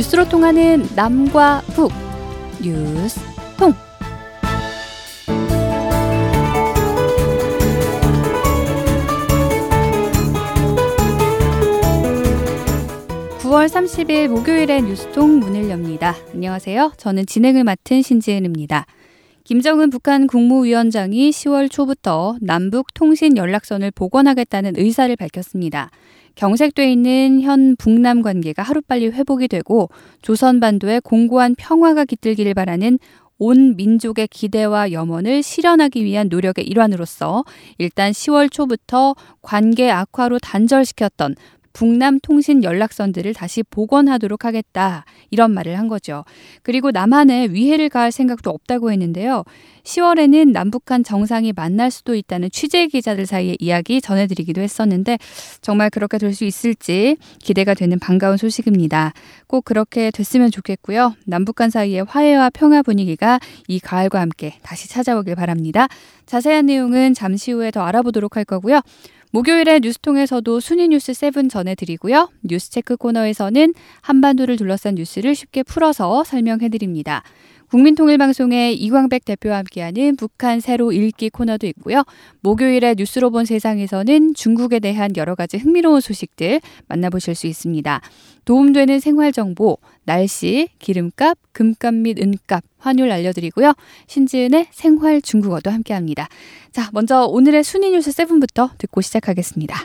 뉴스로 통하는 남과 북, 뉴스통. (9월 30일) 목요일에 뉴스통 문을 엽니다. 안녕하세요. 저는 진행을 맡은 신지은입니다. 김정은 북한 국무위원장이 10월 초부터 남북 통신 연락선을 복원하겠다는 의사를 밝혔습니다. 경색돼 있는 현 북남 관계가 하루빨리 회복이 되고 조선반도에 공고한 평화가 깃들기를 바라는 온 민족의 기대와 염원을 실현하기 위한 노력의 일환으로서 일단 10월 초부터 관계 악화로 단절시켰던 북남 통신 연락선들을 다시 복원하도록 하겠다, 이런 말을 한 거죠. 그리고 남한에 위해를 가할 생각도 없다고 했는데요. 10월에는 남북한 정상이 만날 수도 있다는 취재 기자들 사이의 이야기 전해드리기도 했었는데 정말 그렇게 될 수 있을지 기대가 되는 반가운 소식입니다. 꼭 그렇게 됐으면 좋겠고요. 남북한 사이의 화해와 평화 분위기가 이 가을과 함께 다시 찾아오길 바랍니다. 자세한 내용은 잠시 후에 더 알아보도록 할 거고요. 목요일에 뉴스통에서도 순위 뉴스 7 전해드리고요. 뉴스체크 코너에서는 한반도를 둘러싼 뉴스를 쉽게 풀어서 설명해드립니다. 국민통일방송의 이광백 대표와 함께하는 북한 새로 읽기 코너도 있고요. 목요일에 뉴스로 본 세상에서는 중국에 대한 여러 가지 흥미로운 소식들 만나보실 수 있습니다. 도움되는 생활정보, 날씨, 기름값, 금값 및 은값, 환율 알려드리고요. 신지은의 생활 중국어도 함께합니다. 자, 먼저 오늘의 순위 뉴스 7부터 듣고 시작하겠습니다.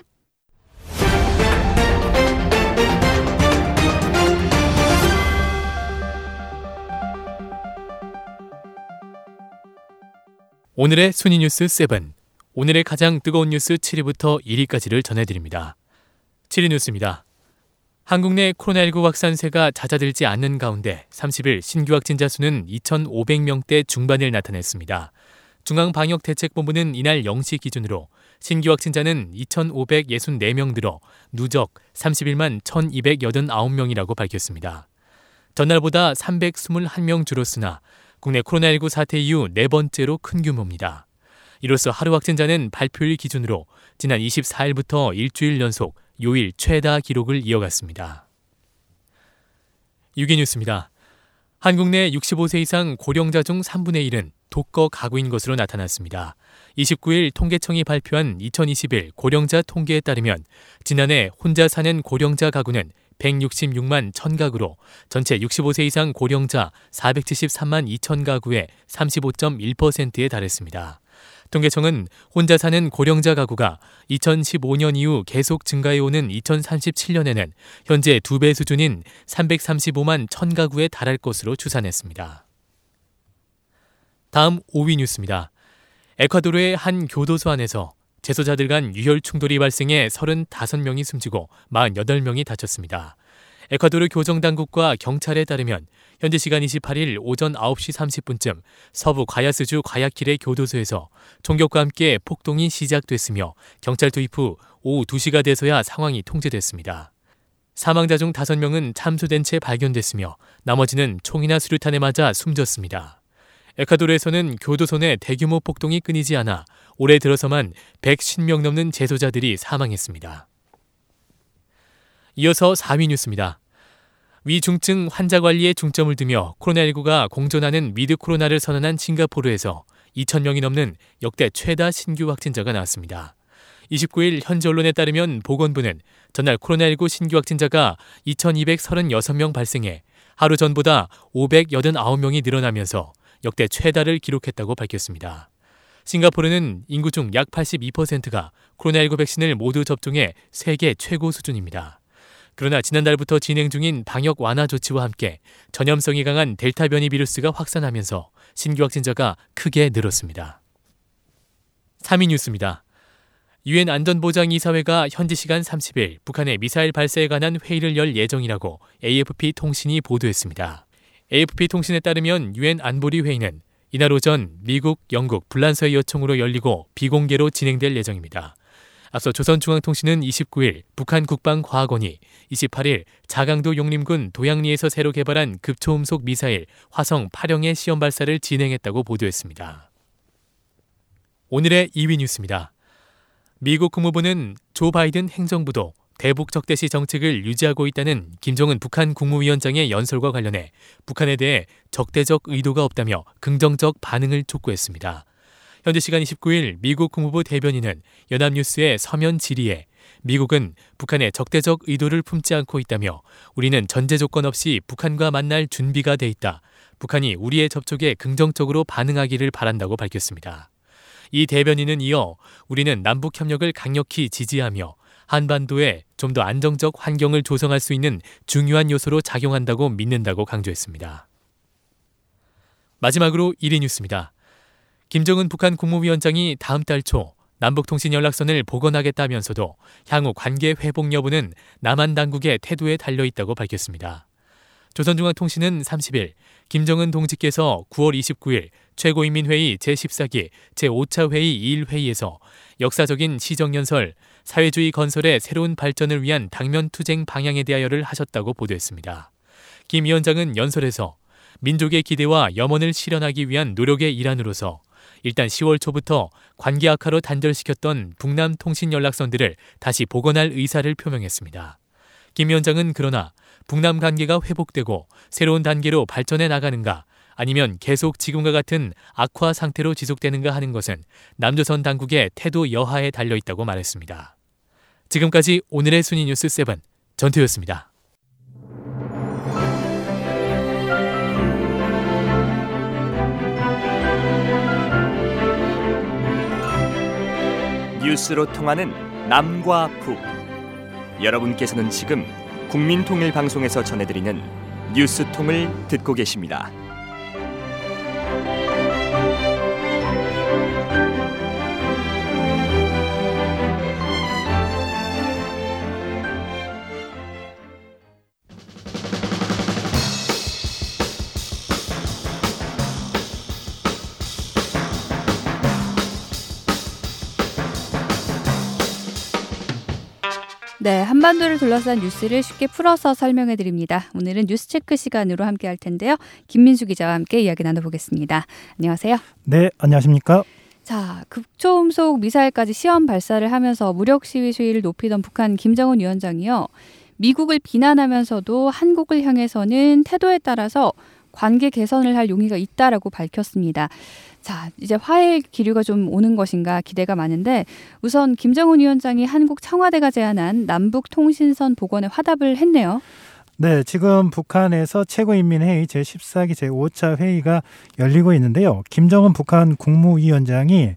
오늘의 순위 뉴스 7, 오늘의 가장 뜨거운 뉴스 7위부터 1위까지를 전해드립니다. 7위 뉴스입니다. 한국 내 코로나19 확산세가 잦아들지 않는 가운데 30일 신규 확진자 수는 2,500명대 중반을 나타냈습니다. 중앙방역대책본부는 이날 0시 기준으로 신규 확진자는 2,564명 늘어 누적 31만 1,289명이라고 밝혔습니다. 전날보다 321명 줄었으나 국내 코로나19 사태 이후 네 번째로 큰 규모입니다. 이로써 하루 확진자는 발표일 기준으로 지난 24일부터 일주일 연속 요일 최다 기록을 이어갔습니다. 6위 뉴스입니다. 한국 내 65세 이상 고령자 중 3분의 1은 독거 가구인 것으로 나타났습니다. 29일 통계청이 발표한 2021 고령자 통계에 따르면 지난해 혼자 사는 고령자 가구는 166만 1000가구로 전체 65세 이상 고령자 473만 2000가구의 35.1%에 달했습니다. 통계청은 혼자 사는 고령자 가구가 2015년 이후 계속 증가해오는 2037년에는 현재 2배 수준인 335만 1000가구에 달할 것으로 추산했습니다. 다음 5위 뉴스입니다. 에콰도르의 한 교도소 안에서 재소자들 간 유혈 충돌이 발생해 35명이 숨지고 48명이 다쳤습니다. 에콰도르 교정당국과 경찰에 따르면 현지 시간 28일 오전 9시 30분쯤 서부 과야스주 과야킬의 교도소에서 총격과 함께 폭동이 시작됐으며 경찰 투입 후 오후 2시가 돼서야 상황이 통제됐습니다. 사망자 중 5명은 참수된 채 발견됐으며 나머지는 총이나 수류탄에 맞아 숨졌습니다. 에콰도르에서는 교도소 내 대규모 폭동이 끊이지 않아 올해 들어서만 110명 넘는 재소자들이 사망했습니다. 이어서 4위 뉴스입니다. 위중증 환자 관리에 중점을 두며 코로나19가 공존하는 위드 코로나를 선언한 싱가포르에서 2,000명이 넘는 역대 최다 신규 확진자가 나왔습니다. 29일 현지 언론에 따르면 보건부는 전날 코로나19 신규 확진자가 2,236명 발생해 하루 전보다 589명이 늘어나면서 역대 최다를 기록했다고 밝혔습니다. 싱가포르는 인구 중 약 82%가 코로나19 백신을 모두 접종해 세계 최고 수준입니다. 그러나 지난달부터 진행 중인 방역 완화 조치와 함께 전염성이 강한 델타 변이 비루스가 확산하면서 신규 확진자가 크게 늘었습니다. 3위 뉴스입니다. 유엔 안전보장이사회가 현지 시간 30일 북한의 미사일 발사에 관한 회의를 열 예정이라고 AFP 통신이 보도했습니다. AFP 통신에 따르면 유엔 안보리 회의는 이날 오전 미국, 영국, 불란서의 요청으로 열리고 비공개로 진행될 예정입니다. 앞서 조선중앙통신은 29일 북한 국방과학원이 28일 자강도 용림군 도양리에서 새로 개발한 급초음속 미사일 화성 8형의 시험 발사를 진행했다고 보도했습니다. 오늘의 2위 뉴스입니다. 미국 국무부는 조 바이든 행정부도 대북 적대시 정책을 유지하고 있다는 김정은 북한 국무위원장의 연설과 관련해 북한에 대해 적대적 의도가 없다며 긍정적 반응을 촉구했습니다. 현지 시간 29일 미국 국무부 대변인은 연합뉴스의 서면 질의에 미국은 북한의 적대적 의도를 품지 않고 있다며 우리는 전제 조건 없이 북한과 만날 준비가 돼 있다. 북한이 우리의 접촉에 긍정적으로 반응하기를 바란다고 밝혔습니다. 이 대변인은 이어 우리는 남북협력을 강력히 지지하며 한반도에 좀 더 안정적 환경을 조성할 수 있는 중요한 요소로 작용한다고 믿는다고 강조했습니다. 마지막으로 1위 뉴스입니다. 김정은 북한 국무위원장이 다음 달 초 남북통신연락선을 복원하겠다면서도 향후 관계 회복 여부는 남한 당국의 태도에 달려있다고 밝혔습니다. 조선중앙통신은 30일 김정은 동지께서 9월 29일 최고인민회의 제14기 제5차 회의 2일 회의에서 역사적인 시정연설, 사회주의 건설의 새로운 발전을 위한 당면 투쟁 방향에 대하여를 하셨다고 보도했습니다. 김 위원장은 연설에서 민족의 기대와 염원을 실현하기 위한 노력의 일환으로서 일단 10월 초부터 관계 악화로 단절시켰던 북남 통신연락선들을 다시 복원할 의사를 표명했습니다. 김 위원장은 그러나 북남 관계가 회복되고 새로운 단계로 발전해 나가는가 아니면 계속 지금과 같은 악화 상태로 지속되는가 하는 것은 남조선 당국의 태도 여하에 달려있다고 말했습니다. 지금까지 오늘의 순위 뉴스 7 전투였습니다. 뉴스로 통하는 남과 북. 여러분께서는 지금 국민통일방송에서 전해드리는 뉴스통을 듣고 계십니다. 네, 한반도를 둘러싼 뉴스를 쉽게 풀어서 설명해 드립니다. 오늘은 뉴스체크 시간으로 함께 할 텐데요. 김민수 기자와 함께 이야기 나눠보겠습니다. 안녕하세요. 네, 안녕하십니까? 자, 극초음속 미사일까지 시험 발사를 하면서 무력 시위 수위를 높이던 북한 김정은 위원장이요. 미국을 비난하면서도 한국을 향해서는 태도에 따라서 관계 개선을 할 용의가 있다라고 밝혔습니다. 자, 이제 화해의 기류가 좀 오는 것인가 기대가 많은데 우선 김정은 위원장이 한국 청와대가 제안한 남북 통신선 복원에 화답을 했네요. 네, 지금 북한에서 최고인민회의 제14기 제5차 회의가 열리고 있는데요. 김정은 북한 국무위원장이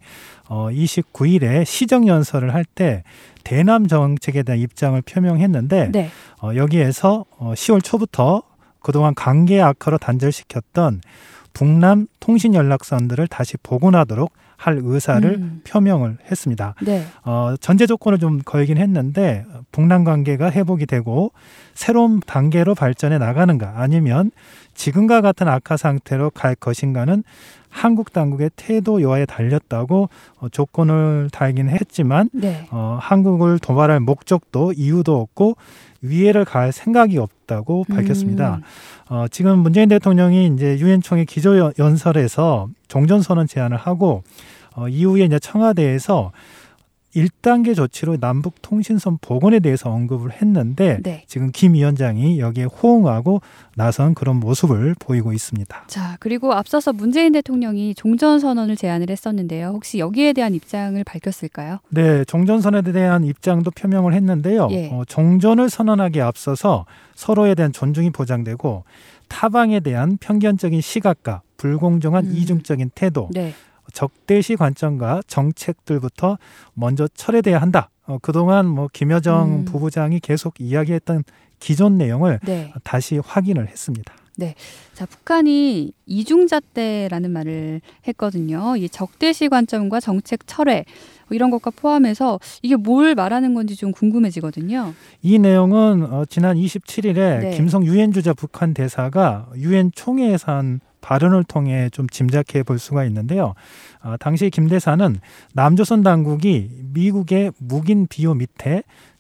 29일에 시정연설을 할 때 대남 정책에 대한 입장을 표명했는데 네. 여기에서 10월 초부터 그동안 관계 악화로 단절시켰던 북남 통신연락선들을 다시 복원하도록 할 의사를 표명을 했습니다. 네. 전제 조건을 좀 걸긴 했는데 북남 관계가 회복이 되고 새로운 단계로 발전해 나가는가 아니면 지금과 같은 악화 상태로 갈 것인가는 한국 당국의 태도 여하에 달렸다고 조건을 달긴 했지만 네. 한국을 도발할 목적도 이유도 없고 위해를 가할 생각이 없다고 밝혔습니다. 지금 문재인 대통령이 이제 유엔 총회 기조연설에서 종전선언 제안을 하고 이후에 이제 청와대에서 1단계 조치로 남북 통신선 복원에 대해서 언급을 했는데 네. 지금 김 위원장이 여기에 호응하고 나선 그런 모습을 보이고 있습니다. 자, 그리고 앞서서 문재인 대통령이 종전선언을 제안을 했었는데요. 혹시 여기에 대한 입장을 밝혔을까요? 네, 종전선언에 대한 입장도 표명을 했는데요. 예. 종전을 선언하기에 앞서서 서로에 대한 존중이 보장되고 타방에 대한 편견적인 시각과 불공정한 이중적인 태도, 네. 적대시 관점과 정책들부터 먼저 철회돼야 한다. 그동안 김여정 부부장이 계속 이야기했던 기존 내용을 네. 다시 확인을 했습니다. 네. 자, 북한이 이중잣대라는 말을 했거든요. 이 적대시 관점과 정책 철회 이런 것과 포함해서 이게 뭘 말하는 건지 좀 궁금해지거든요. 이 내용은 지난 27일에 네. 김성 유엔 주재 북한 대사가 유엔 총회에서 한 발언을 통해 좀 짐작해 볼 수가 있는데요. 당시 김 대사는 남조선 당국이 미국의 묵인 비호 밑에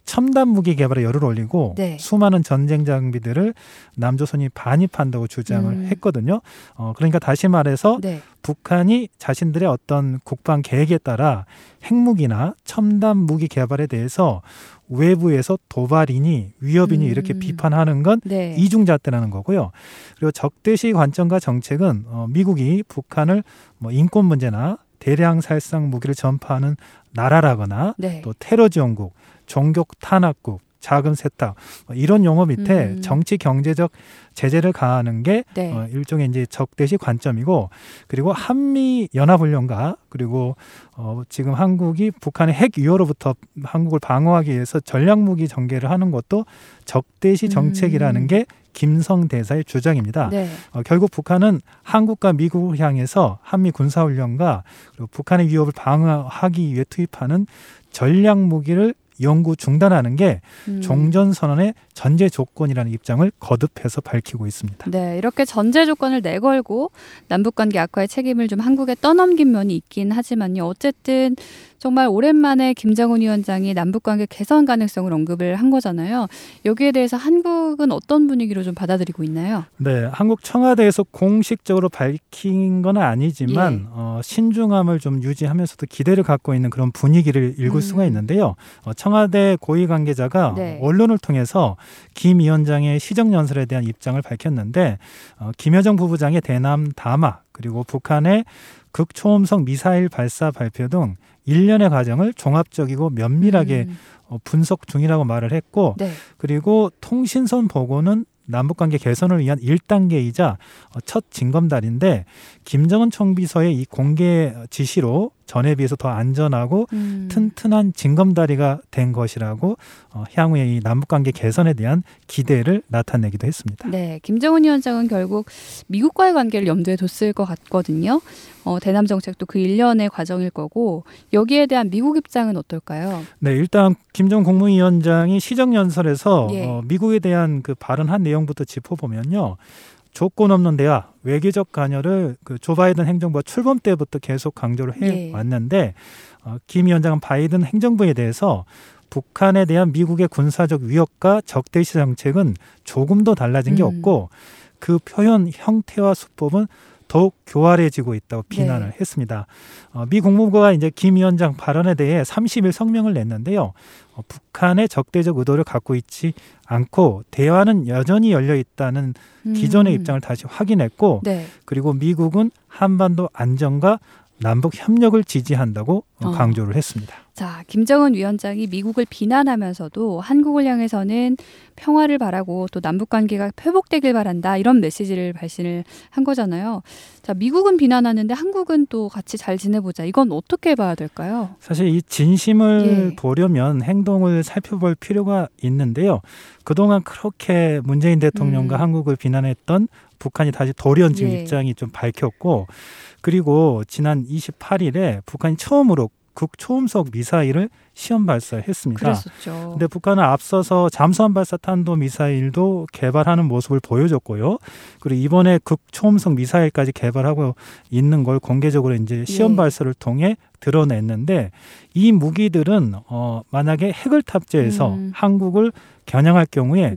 첨단 무기 개발에 열을 올리고 네. 수많은 전쟁 장비들을 남조선이 반입한다고 주장을 했거든요. 그러니까 다시 말해서 네. 북한이 자신들의 어떤 국방 계획에 따라 핵무기나 첨단 무기 개발에 대해서 외부에서 도발이니 위협이니 이렇게 비판하는 건 네. 이중잣대라는 거고요. 그리고 적대시 관점과 정책은 미국이 북한을 뭐 인권 문제나 대량 살상 무기를 전파하는 나라라거나 네. 또 테러 지원국, 종교 탄압국, 자금 세탁 이런 용어 밑에 정치 경제적 제재를 가하는 게 네. 일종의 이제 적대시 관점이고, 그리고 한미 연합훈련과 그리고 지금 한국이 북한의 핵 위협으로부터 한국을 방어하기 위해서 전략무기 전개를 하는 것도 적대시 정책이라는 게 김성 대사의 주장입니다. 네. 결국 북한은 한국과 미국을 향해서 한미 군사훈련과 그리고 북한의 위협을 방어하기 위해 투입하는 전략무기를 연구 중단하는 게 종전선언의 전제 조건이라는 입장을 거듭해서 밝히고 있습니다. 네, 이렇게 전제 조건을 내걸고 남북관계 악화의 책임을 좀 한국에 떠넘긴 면이 있긴 하지만요. 어쨌든 정말 오랜만에 김정은 위원장이 남북관계 개선 가능성을 언급을 한 거잖아요. 여기에 대해서 한국은 어떤 분위기로 좀 받아들이고 있나요? 네, 한국 청와대에서 공식적으로 밝힌 건 아니지만 신중함을 좀 유지하면서도 기대를 갖고 있는 그런 분위기를 읽을 수가 있는데요. 청와대 고위 관계자가 네. 언론을 통해서 김 위원장의 시정연설에 대한 입장을 밝혔는데 김여정 부부장의 대남 담화 그리고 북한의 극초음속 미사일 발사 발표 등 일련의 과정을 종합적이고 면밀하게 분석 중이라고 말을 했고 네. 그리고 통신선 보고는 남북관계 개선을 위한 1단계이자 첫 징검다리인데 김정은 총비서의 이 공개 지시로 전에 비해서 더 안전하고 튼튼한 징검다리가 된 것이라고 향후에 이 남북관계 개선에 대한 기대를 나타내기도 했습니다. 네, 김정은 위원장은 결국 미국과의 관계를 염두에 뒀을 것 같거든요. 대남 정책도 그 일련의 과정일 거고 여기에 대한 미국 입장은 어떨까요? 네, 일단 김정은 국무위원장이 시정연설에서 예. 미국에 대한 그 발언한 내용부터 짚어보면요. 조건 없는 대화, 외교적 관여를 그 조 바이든 행정부가 출범 때부터 계속 강조를 해왔는데 김 위원장은 바이든 행정부에 대해서 북한에 대한 미국의 군사적 위협과 적대시 정책은 조금도 달라진 게 없고 그 표현 형태와 수법은 더욱 교활해지고 있다고 비난을 했습니다. 미 국무부가 이제 김 위원장 발언에 대해 30일 성명을 냈는데요. 북한의 적대적 의도를 갖고 있지 않고 대화는 여전히 열려 있다는 기존의 입장을 다시 확인했고 네. 그리고 미국은 한반도 안정과 남북 협력을 지지한다고 강조를 했습니다. 자, 김정은 위원장이 미국을 비난하면서도 한국을 향해서는 평화를 바라고 또 남북관계가 회복되길 바란다 이런 메시지를 발신을 한 거잖아요. 자, 미국은 비난하는데 한국은 또 같이 잘 지내보자. 이건 어떻게 봐야 될까요? 사실 이 진심을 보려면 행동을 살펴볼 필요가 있는데요. 그동안 그렇게 문재인 대통령과 한국을 비난했던 북한이 다시 돌연 지금 입장이 좀 밝혔고 그리고 지난 28일에 북한이 처음으로 극초음속 미사일을 시험 발사했습니다. 그랬었죠. 근데 북한은 앞서서 잠수함 발사 탄도 미사일도 개발하는 모습을 보여줬고요. 그리고 이번에 극초음속 미사일까지 개발하고 있는 걸 공개적으로 이제 시험 발사를 통해 드러냈는데 이 무기들은 만약에 핵을 탑재해서 한국을 겨냥할 경우에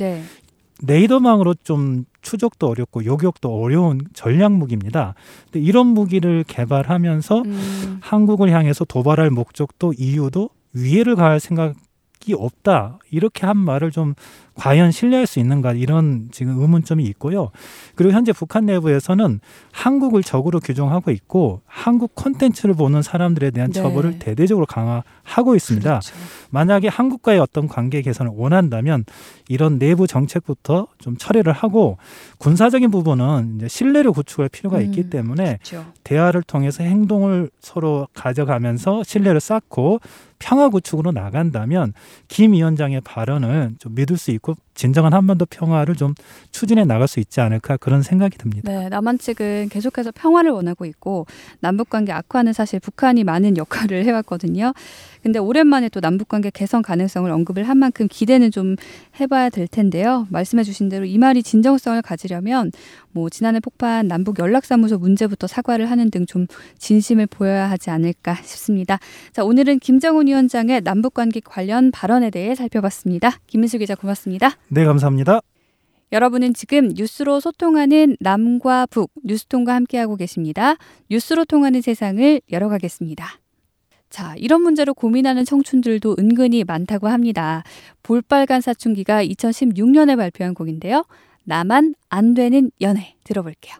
레이더망으로 좀 추적도 어렵고 요격도 어려운 전략 무기입니다. 근데 이런 무기를 개발하면서 한국을 향해서 도발할 목적도 이유도 위해를 가할 생각이 없다. 이렇게 한 말을 좀 과연 신뢰할 수 있는가 이런 지금 의문점이 있고요. 그리고 현재 북한 내부에서는 한국을 적으로 규정하고 있고 한국 콘텐츠를 보는 사람들에 대한 처벌을 대대적으로 강화하고 있습니다. 그렇죠. 만약에 한국과의 어떤 관계 개선을 원한다면 이런 내부 정책부터 좀 처리를 하고 군사적인 부분은 이제 신뢰를 구축할 필요가 있기 때문에 그렇죠. 대화를 통해서 행동을 서로 가져가면서 신뢰를 쌓고 평화 구축으로 나간다면 김 위원장의 발언을 좀 믿을 수 있고 진정한 한반도 평화를 좀 추진해 나갈 수 있지 않을까 그런 생각이 듭니다. 네, 남한 측은 계속해서 평화를 원하고 있고 남북관계 악화는 사실 북한이 많은 역할을 해왔거든요. 근데 오랜만에 또 남북관계 개선 가능성을 언급을 한 만큼 기대는 좀 해봐야 될 텐데요. 말씀해 주신 대로 이 말이 진정성을 가지려면 뭐 지난해 폭파한 남북 연락사무소 문제부터 사과를 하는 등 좀 진심을 보여야 하지 않을까 싶습니다. 자, 오늘은 김정은 위원장의 남북관계 관련 발언에 대해 살펴봤습니다. 김민수 기자 고맙습니다. 네, 감사합니다. 여러분은 지금 뉴스로 소통하는 남과 북 뉴스통과 함께하고 계십니다. 뉴스로 통하는 세상을 열어가겠습니다. 자, 이런 문제로 고민하는 청춘들도 은근히 많다고 합니다. 볼빨간 사춘기가 2016년에 발표한 곡인데요. 나만 안 되는 연애 들어볼게요.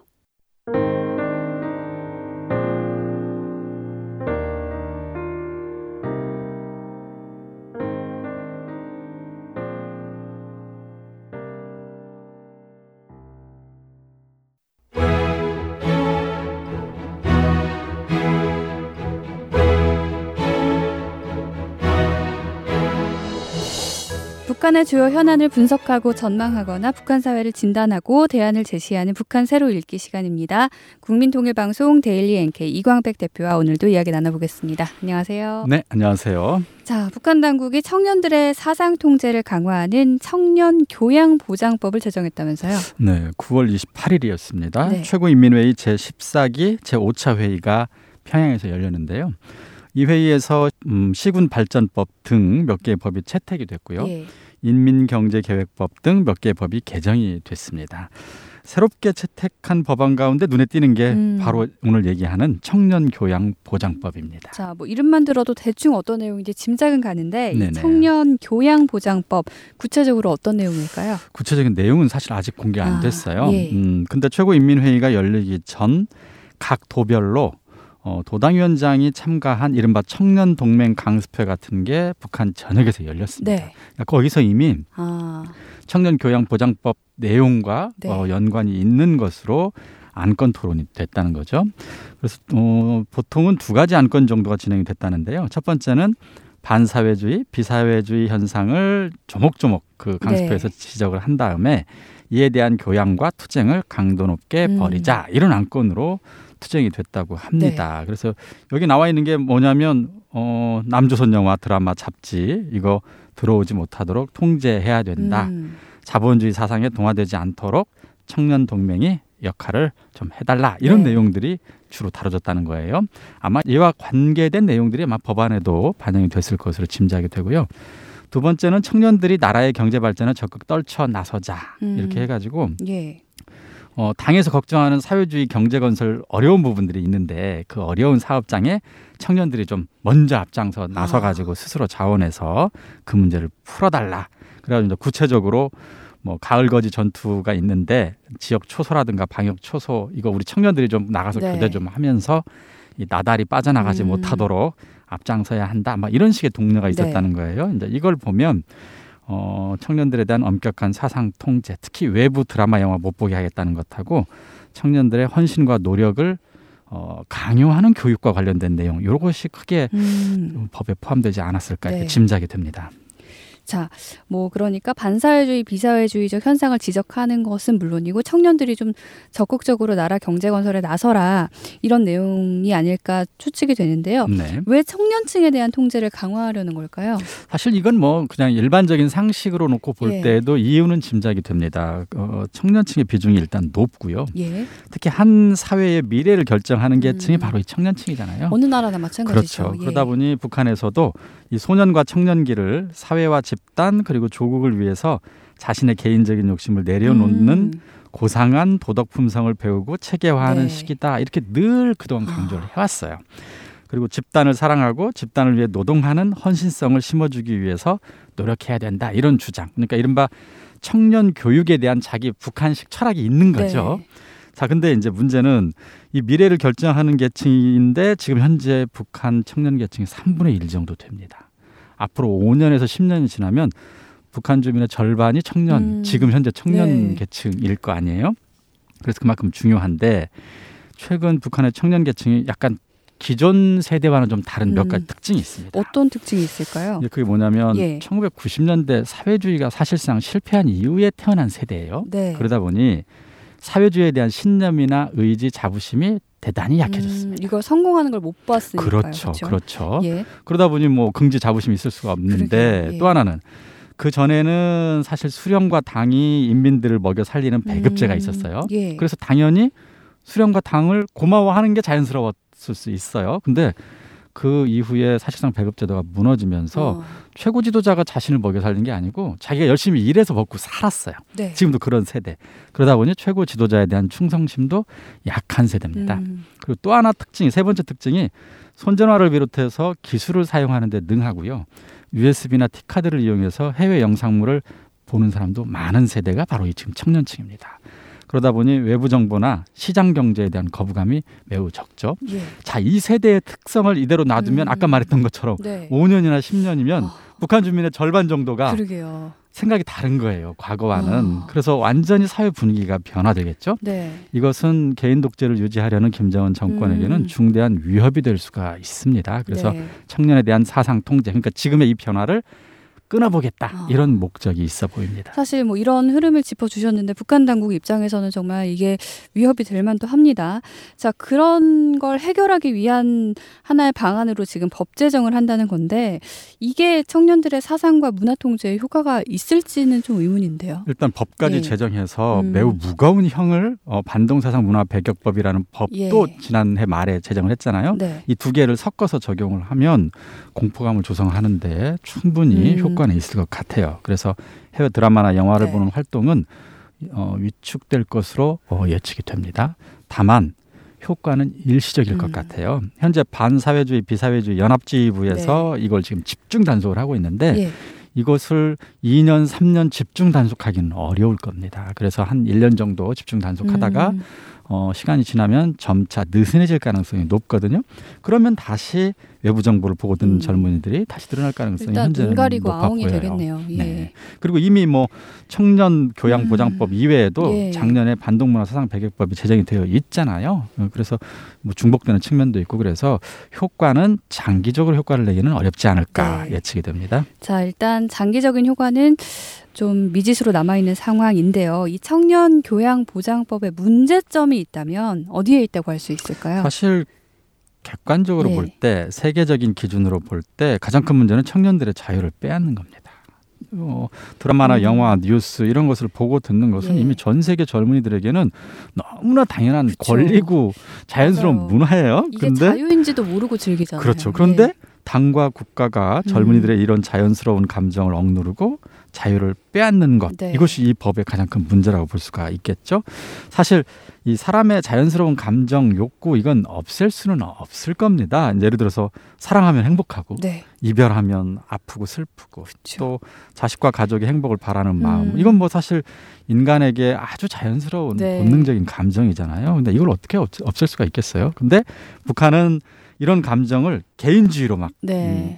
북한의 주요 현안을 분석하고 전망하거나 북한 사회를 진단하고 대안을 제시하는 북한 새로 읽기 시간입니다. 국민통일방송 데일리 NK 이광백 대표와 오늘도 이야기 나눠보겠습니다. 안녕하세요. 네, 안녕하세요. 자, 북한 당국이 청년들의 사상 통제를 강화하는 청년 교양 보장법을 제정했다면서요? 네, 9월 28일이었습니다. 네. 최고인민회의 제14기 제5차 회의가 평양에서 열렸는데요. 이 회의에서 시군발전법 등 몇 개의 법이 채택이 됐고요. 예. 인민경제계획법 등 몇 개의 법이 개정이 됐습니다. 새롭게 채택한 법안 가운데 눈에 띄는 게 바로 오늘 얘기하는 청년교양보장법입니다. 자, 뭐 이름만 들어도 대충 어떤 내용인지 짐작은 가는데 네네. 이 청년교양보장법 구체적으로 어떤 내용일까요? 구체적인 내용은 사실 아직 공개 안 됐어요. 예. 근데 최고인민회의가 열리기 전 각 도별로 도당위원장이 참가한 이른바 청년동맹 강습회 같은 게 북한 전역에서 열렸습니다. 네. 그러니까 거기서 이미 청년교양보장법 내용과 네. 연관이 있는 것으로 안건 토론이 됐다는 거죠. 그래서 보통은 두 가지 안건 정도가 진행이 됐다는데요. 첫 번째는 반사회주의, 비사회주의 현상을 조목조목 그 강습회에서 네. 지적을 한 다음에 이에 대한 교양과 투쟁을 강도 높게 벌이자 이런 안건으로 투쟁이 됐다고 합니다. 네. 그래서 여기 나와 있는 게 뭐냐면 남조선 영화, 드라마, 잡지 이거 들어오지 못하도록 통제해야 된다. 자본주의 사상에 동화되지 않도록 청년 동맹이 역할을 좀 해달라. 이런 네. 내용들이 주로 다뤄졌다는 거예요. 아마 이와 관계된 내용들이 아마 법안에도 반영이 됐을 것으로 짐작이 되고요. 두 번째는 청년들이 나라의 경제 발전에 적극 떨쳐 나서자 이렇게 해가지고 예. 당에서 걱정하는 사회주의 경제 건설 어려운 부분들이 있는데 그 어려운 사업장에 청년들이 좀 먼저 앞장서 나서가지고 스스로 자원해서 그 문제를 풀어달라. 그래가지고 구체적으로 뭐 가을거지 전투가 있는데 지역 초소라든가 방역 초소 이거 우리 청년들이 좀 나가서 네. 교대 좀 하면서 이 나달이 빠져나가지 못하도록 앞장서야 한다. 막 이런 식의 독려가 있었다는 거예요. 이제 이걸 보면 청년들에 대한 엄격한 사상 통제, 특히 외부 드라마 영화 못 보게 하겠다는 것하고 청년들의 헌신과 노력을 강요하는 교육과 관련된 내용 이것이 크게 법에 포함되지 않았을까 이렇게 네. 짐작이 됩니다. 자, 뭐 그러니까 반사회주의, 비사회주의적 현상을 지적하는 것은 물론이고 청년들이 좀 적극적으로 나라 경제 건설에 나서라 이런 내용이 아닐까 추측이 되는데요. 네. 왜 청년층에 대한 통제를 강화하려는 걸까요? 사실 이건 뭐 그냥 일반적인 상식으로 놓고 볼 예. 때도 이유는 짐작이 됩니다. 청년층의 비중이 일단 높고요. 예. 특히 한 사회의 미래를 결정하는 계층이 바로 이 청년층이잖아요. 어느 나라나 마찬가지죠. 그렇죠. 예. 그러다 보니 북한에서도 이 소년과 청년기를 사회와 집단 그리고 조국을 위해서 자신의 개인적인 욕심을 내려놓는 고상한 도덕 품성을 배우고 체계화하는 네. 시기다. 이렇게 늘 그동안 강조를 해왔어요. 그리고 집단을 사랑하고 집단을 위해 노동하는 헌신성을 심어주기 위해서 노력해야 된다. 이런 주장. 그러니까 이른바 청년 교육에 대한 자기 북한식 철학이 있는 거죠. 네. 자, 근데 이제 문제는 이 미래를 결정하는 계층인데 지금 현재 북한 청년 계층이 3분의 1 정도 됩니다. 앞으로 5년에서 10년이 지나면 북한 주민의 절반이 청년, 지금 현재 청년 네. 계층일 거 아니에요? 그래서 그만큼 중요한데 최근 북한의 청년 계층이 약간 기존 세대와는 좀 다른 몇 가지 특징이 있습니다. 어떤 특징이 있을까요? 그게 뭐냐면 예. 1990년대 사회주의가 사실상 실패한 이후에 태어난 세대예요. 네. 그러다 보니 사회주의에 대한 신념이나 의지, 자부심이 대단히 약해졌습니다. 이걸 성공하는 걸 못 봤으니까요. 그렇죠. 예. 그러다 보니 뭐 긍지 자부심이 있을 수가 없는데 예. 또 하나는 그 전에는 사실 수령과 당이 인민들을 먹여 살리는 배급제가 있었어요. 예. 그래서 당연히 수령과 당을 고마워하는 게 자연스러웠을 수 있어요. 근데 그 이후에 사실상 배급제도가 무너지면서 최고 지도자가 자신을 먹여 살린 게 아니고 자기가 열심히 일해서 먹고 살았어요. 네. 지금도 그런 세대. 그러다 보니 최고 지도자에 대한 충성심도 약한 세대입니다. 그리고 또 하나 특징이, 세 번째 특징이 손전화를 비롯해서 기술을 사용하는 데 능하고요. USB나 T카드를 이용해서 해외 영상물을 보는 사람도 많은 세대가 바로 이 지금 청년층입니다. 그러다 보니 외부 정보나 시장 경제에 대한 거부감이 매우 적죠. 예. 자, 이 세대의 특성을 이대로 놔두면 아까 말했던 것처럼 네. 5년이나 10년이면 북한 주민의 절반 정도가 그러게요. 생각이 다른 거예요. 과거와는. 그래서 완전히 사회 분위기가 변화되겠죠. 네. 이것은 개인 독재를 유지하려는 김정은 정권에게는 중대한 위협이 될 수가 있습니다. 그래서 네. 청년에 대한 사상 통제, 그러니까 지금의 이 변화를 끊어보겠다, 이런 목적이 있어 보입니다. 사실 뭐 이런 흐름을 짚어주셨는데 북한 당국 입장에서는 정말 이게 위협이 될 만도 합니다. 자, 그런 걸 해결하기 위한 하나의 방안으로 지금 법 제정을 한다는 건데 이게 청년들의 사상과 문화 통제에 효과가 있을지는 좀 의문인데요. 일단 법까지 예. 제정해서 매우 무거운 형을 반동사상 문화 배격법이라는 법도 예. 지난해 말에 제정을 했잖아요. 네. 이 두 개를 섞어서 적용을 하면 공포감을 조성하는데 충분히 효과는 있을 것 같아요. 그래서 해외 드라마나 영화를 네. 보는 활동은 위축될 것으로 예측이 됩니다. 다만 효과는 일시적일 것 같아요. 현재 반사회주의 비사회주의 연합지휘부에서 이걸 지금 집중 단속을 하고 있는데 예. 이것을 2년, 3년 집중 단속하기는 어려울 겁니다. 그래서 한 1년 정도 집중 단속하다가 시간이 지나면 점차 느슨해질 가능성이 높거든요. 그러면 다시 외부 정보를 보고 듣는 젊은이들이 다시 드러날 가능성이 일단 현재는 눈 가리고 높아 아웅이 보여요. 되겠네요. 예. 네. 그리고 이미 뭐 청년 교양 보장법 이외에도 예. 작년에 반동문화 사상 배격법이 제정이 되어 있잖아요. 그래서 뭐 중복되는 측면도 있고 그래서 효과는 장기적으로 효과를 내기는 어렵지 않을까 네. 예측이 됩니다. 자, 일단 장기적인 효과는 좀 미지수로 남아있는 상황인데요. 이 청년 교양 보장법에 문제점이 있다면 어디에 있다고 할 수 있을까요? 사실 객관적으로 네. 볼 때, 세계적인 기준으로 볼 때 가장 큰 문제는 청년들의 자유를 빼앗는 겁니다. 드라마나 영화, 뉴스 이런 것을 보고 듣는 것은 예. 이미 전 세계 젊은이들에게는 너무나 당연한 그쵸. 권리고 자연스러운 맞아요. 문화예요. 이게 근데 자유인지도 모르고 즐기잖아요. 그렇죠. 그런데 예. 당과 국가가 젊은이들의 이런 자연스러운 감정을 억누르고 자유를 빼앗는 것, 네. 이것이 이 법의 가장 큰 문제라고 볼 수가 있겠죠. 사실 이 사람의 자연스러운 감정, 욕구 이건 없앨 수는 없을 겁니다. 예를 들어서 사랑하면 행복하고 네. 이별하면 아프고 슬프고 그렇죠. 또 자식과 가족의 행복을 바라는 마음, 이건 뭐 사실 인간에게 아주 자연스러운 네. 본능적인 감정이잖아요. 근데 이걸 어떻게 없앨 수가 있겠어요? 근데 북한은 이런 감정을 개인주의로 막 네.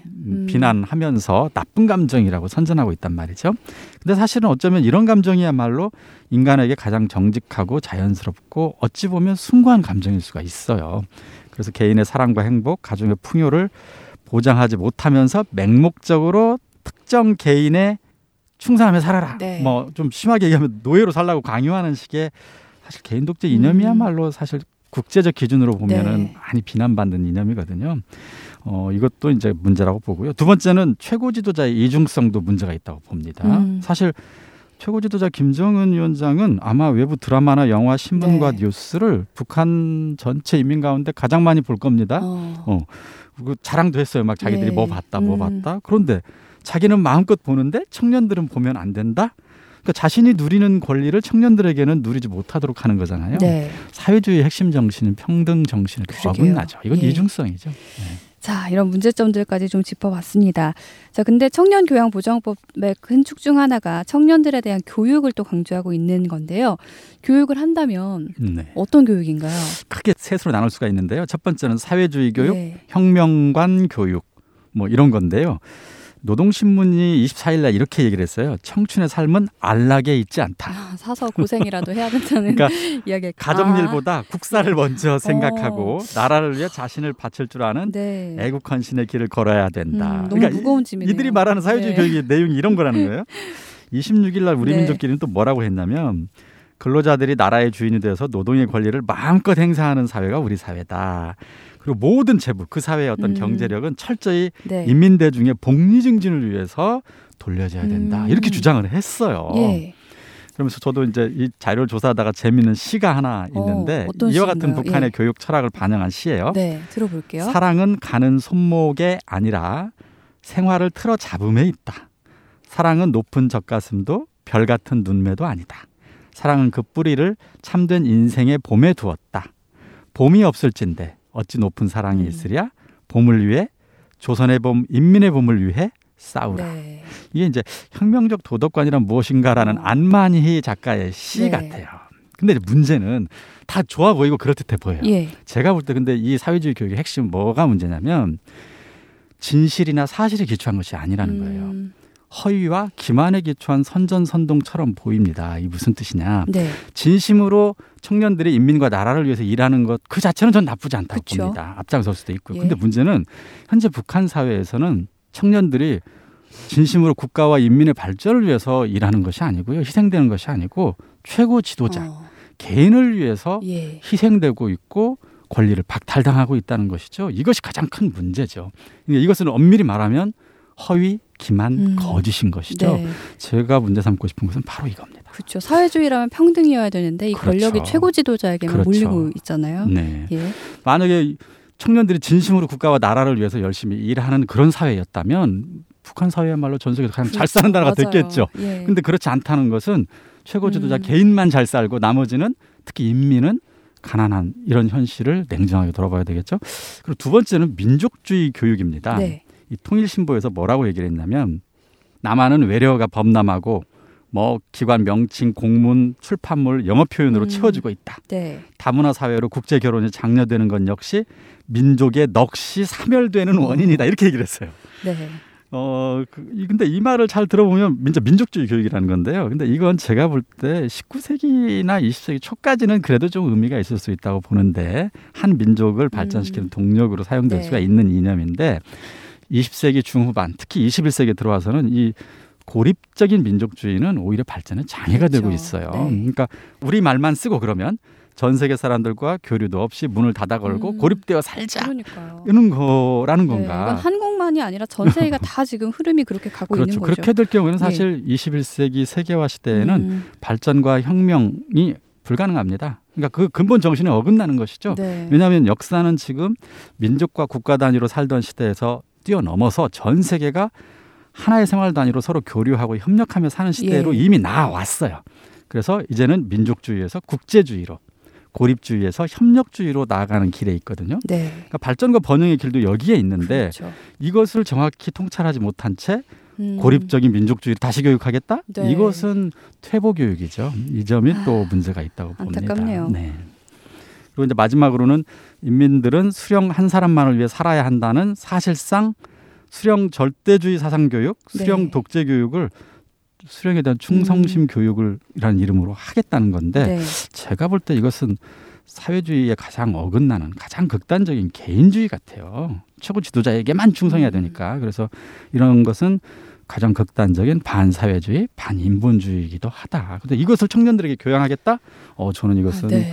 비난하면서 나쁜 감정이라고 선전하고 있단 말이죠. 근데 사실은 어쩌면 이런 감정이야말로 인간에게 가장 정직하고 자연스럽고 어찌 보면 숭고한 감정일 수가 있어요. 그래서 개인의 사랑과 행복, 가족의 풍요를 보장하지 못하면서 맹목적으로 특정 개인의 충성하며 살아라. 네. 뭐 좀 심하게 얘기하면 노예로 살라고 강요하는 식의 사실 개인 독재 이념이야말로 사실 국제적 기준으로 보면은 네. 많이 비난받는 이념이거든요. 이것도 이제 문제라고 보고요. 두 번째는 최고 지도자의 이중성도 문제가 있다고 봅니다. 사실 최고 지도자 김정은 위원장은 아마 외부 드라마나 영화, 신문과 네. 뉴스를 북한 전체 인민 가운데 가장 많이 볼 겁니다. 그리고 자랑도 했어요. 막 자기들이 네. 뭐 봤다. 그런데 자기는 마음껏 보는데 청년들은 보면 안 된다? 그러니까 자신이 누리는 권리를 청년들에게는 누리지 못하도록 하는 거잖아요. 네. 사회주의의 핵심 정신은 평등 정신에 어긋나죠. 이건 예. 이중성이죠. 네. 자, 이런 문제점들까지 좀 짚어봤습니다. 자, 근데 청년 교양 보장법의 큰 축 중 하나가 청년들에 대한 교육을 또 강조하고 있는 건데요. 교육을 한다면 네. 어떤 교육인가요? 크게 셋으로 나눌 수가 있는데요. 첫 번째는 사회주의 교육, 네. 혁명관 교육 뭐 이런 건데요. 노동신문이 24일 날 이렇게 얘기를 했어요. 청춘의 삶은 안락에 있지 않다. 사서 고생이라도 해야 된다는 그러니까 이야기가 가정일보다 국사를 먼저 생각하고 나라를 위해 자신을 바칠 줄 아는 네. 애국 헌신의 길을 걸어야 된다. 너무 무거운 짐이네요. 이들이 말하는 사회주의 네. 교육의 내용이 이런 거라는 거예요. 26일 날 우리 네. 민족끼리는 또 뭐라고 했냐면 근로자들이 나라의 주인이 되어서 노동의 권리를 마음껏 행사하는 사회가 우리 사회다. 그리고 모든 재부, 그 사회의 어떤 경제력은 철저히 네. 인민대중의 복리 증진을 위해서 돌려져야 된다. 이렇게 주장을 했어요. 예. 그러면서 저도 이제 이 자료를 조사하다가 재미있는 시가 하나 있는데 이와 같은 시인가요? 북한의 예. 교육 철학을 반영한 시예요. 네, 들어볼게요. 사랑은 가는 손목에 아니라 생활을 틀어 잡음에 있다. 사랑은 높은 젖가슴도 별 같은 눈매도 아니다. 사랑은 그 뿌리를 참된 인생의 봄에 두었다. 봄이 없을진데 어찌 높은 사랑이 있으랴. 봄을 위해 조선의 봄, 인민의 봄을 위해 싸우라. 네. 이게 이제 혁명적 도덕관이란 무엇인가라는 안만희 작가의 시 네. 같아요. 근데 이제 문제는 다 좋아 보이고 그럴듯해 보여요. 예. 제가 볼 때 근데 이 사회주의 교육의 핵심 뭐가 문제냐면 진실이나 사실에 기초한 것이 아니라는 거예요. 허위와 기만에 기초한 선전선동처럼 보입니다. 이 무슨 뜻이냐. 네. 진심으로 청년들이 인민과 나라를 위해서 일하는 것 그 자체는 전 나쁘지 않다고 그쵸? 봅니다. 앞장설 수도 있고요. 예. 근데 문제는 현재 북한 사회에서는 청년들이 진심으로 국가와 인민의 발전을 위해서 일하는 것이 아니고요. 희생되는 것이 아니고 최고 지도자, 개인을 위해서 예. 희생되고 있고 권리를 박탈당하고 있다는 것이죠. 이것이 가장 큰 문제죠. 이것은 엄밀히 말하면 허위, 기만, 거짓인 것이죠. 네. 제가 문제 삼고 싶은 것은 바로 이겁니다. 그렇죠. 사회주의라면 평등이어야 되는데 이 그렇죠. 권력이 최고 지도자에게만 그렇죠. 몰리고 있잖아요. 네. 예. 만약에 청년들이 진심으로 국가와 나라를 위해서 열심히 일하는 그런 사회였다면 북한 사회야말로 전 세계에서 가장 잘 사는 나라가 맞아요. 됐겠죠. 예. 근데 그렇지 않다는 것은 최고 지도자 개인만 잘 살고 나머지는 특히 인민은 가난한 이런 현실을 냉정하게 돌아봐야 되겠죠. 그리고 두 번째는 민족주의 교육입니다. 네. 이 통일신보에서 뭐라고 얘기를 했냐면 남한은 외래어가 범람하고 뭐 기관 명칭, 공문, 출판물, 영어 표현으로 채워지고 있다. 네. 다문화 사회로 국제 결혼이 장려되는 건 역시 민족의 넋이 사멸되는 원인이다. 이렇게 얘기를 했어요. 네. 근데 이 말을 잘 들어보면 민족주의 교육이라는 건데요. 근데 이건 제가 볼 때 19세기나 20세기 초까지는 그래도 좀 의미가 있을 수 있다고 보는데 한 민족을 발전시키는 동력으로 사용될 네. 수가 있는 이념인데 20세기 중후반, 특히 21세기에 들어와서는 이 고립적인 민족주의는 오히려 발전에 장애가 그렇죠. 되고 있어요. 네. 그러니까 우리 말만 쓰고 그러면 전 세계 사람들과 교류도 없이 문을 닫아 걸고 고립되어 살자. 그러니까요. 이런 거라는 네, 건가. 이건 한국만이 아니라 전 세계가 다 지금 흐름이 그렇게 가고 그렇죠. 있는 거죠. 그렇게 될 경우에는 사실 21세기 세계화 시대에는 발전과 혁명이 불가능합니다. 그러니까 그 근본 정신에 어긋나는 것이죠. 네. 왜냐하면 역사는 지금 민족과 국가 단위로 살던 시대에서 뛰어넘어서 전 세계가 하나의 생활 단위로 서로 교류하고 협력하며 사는 시대로 이미 나아왔어요. 그래서 이제는 민족주의에서 국제주의로, 고립주의에서 협력주의로 나아가는 길에 있거든요. 네. 그러니까 발전과 번영의 길도 여기에 있는데 그렇죠. 이것을 정확히 통찰하지 못한 채 고립적인 민족주의를 다시 교육하겠다? 네. 이것은 퇴보 교육이죠. 이 점이 또 문제가 있다고 봅니다. 안타깝네요. 네. 그리고 이제 마지막으로는 인민들은 수령 한 사람만을 위해 살아야 한다는 사실상 수령 절대주의 사상 교육, 수령 네. 독재 교육을 수령에 대한 충성심 교육을 이라는 이름으로 하겠다는 건데 네. 제가 볼 때 이것은 사회주의에 가장 어긋나는 가장 극단적인 개인주의 같아요. 최고 지도자에게만 충성해야 되니까. 그래서 이런 것은 가장 극단적인 반사회주의, 반인본주의이기도 하다. 근데 이것을 청년들에게 교양하겠다? 저는 이것은 네.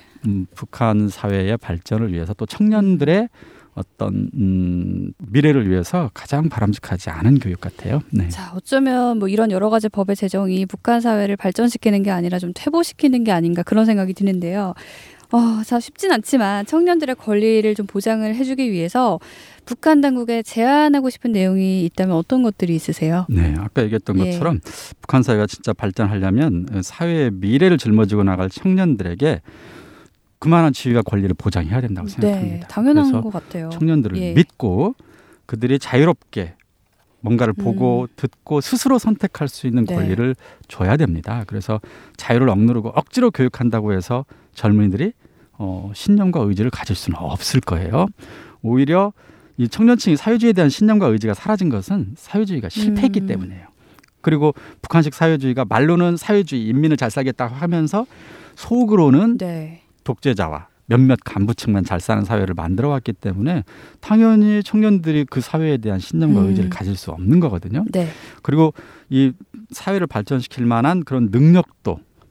북한 사회의 발전을 위해서 또 청년들의 어떤 미래를 위해서 가장 바람직하지 않은 교육 같아요. 네. 자, 어쩌면 뭐 이런 여러 가지 법의 제정이 북한 사회를 발전시키는 게 아니라 좀 퇴보시키는 게 아닌가 그런 생각이 드는데요. 자, 쉽진 않지만 청년들의 권리를 좀 보장을 해주기 위해서 북한 당국에 제안하고 싶은 내용이 있다면 어떤 것들이 있으세요? 네, 아까 얘기했던 것처럼 북한 사회가 진짜 발전하려면 사회의 미래를 짊어지고 나갈 청년들에게 그만한 지위와 권리를 보장해야 된다고 생각합니다. 네, 당연한 그래서 것 같아요. 청년들을 믿고 그들이 자유롭게 뭔가를 보고 듣고 스스로 선택할 수 있는 권리를 줘야 됩니다. 그래서 자유를 억누르고 억지로 교육한다고 해서 젊은이들이 신념과 의지를 가질 수는 없을 거예요. 오히려 이 청년층이 사회주의에 대한 신념과 의지가 사라진 것은 사회주의가 실패했기 때문이에요. 그리고 북한식 사회주의가 말로는 사회주의, 인민을 잘 살겠다고 하면서 속으로는 독재자와 몇몇 간부층만 잘 사는 사회를 만들어왔기 때문에 당연히 청년들이 그 사회에 대한 신념과 의지를 가질 수 없는 거거든요. 네. 그리고 이 사회를 발전시킬 만한 그런 능력도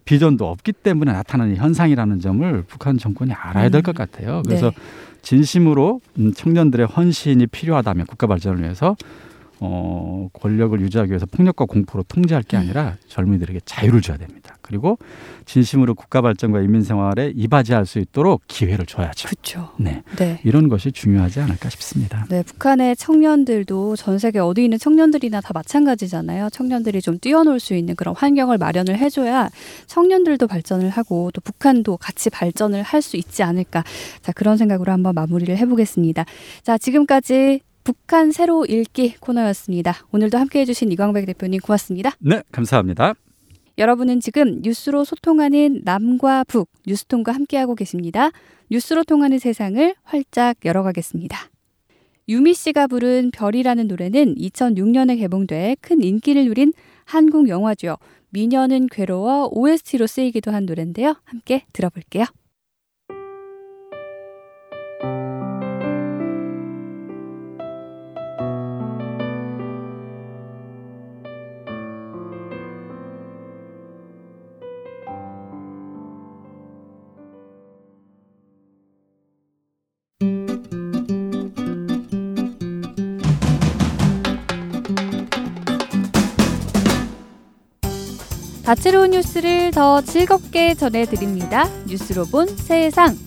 비전도 없기 때문에 나타나는 현상이라는 점을 북한 정권이 알아야 될 것 같아요. 그래서 네. 진심으로 청년들의 헌신이 필요하다면 국가 발전을 위해서 권력을 유지하기 위해서 폭력과 공포로 통제할 게 아니라 젊은이들에게 자유를 줘야 됩니다. 그리고 진심으로 국가 발전과 인민 생활에 이바지할 수 있도록 기회를 줘야죠. 그렇죠. 네. 네. 이런 것이 중요하지 않을까 싶습니다. 네, 북한의 청년들도 전 세계 어디 있는 청년들이나 다 마찬가지잖아요. 청년들이 좀 뛰어놀 수 있는 그런 환경을 마련을 해줘야 청년들도 발전을 하고 또 북한도 같이 발전을 할 수 있지 않을까. 자, 그런 생각으로 한번 마무리를 해보겠습니다. 자, 지금까지 북한 새로 읽기 코너였습니다. 오늘도 함께해 주신 이광백 대표님 고맙습니다. 네, 감사합니다. 여러분은 지금 뉴스로 소통하는 남과 북 뉴스통과 함께하고 계십니다. 뉴스로 통하는 세상을 활짝 열어가겠습니다. 유미 씨가 부른 별이라는 노래는 2006년에 개봉돼 큰 인기를 누린 한국 영화죠. 미녀는 괴로워 OST로 쓰이기도 한 노래인데요. 함께 들어볼게요. 다채로운 뉴스를 더 즐겁게 전해드립니다. 뉴스로 본 세상.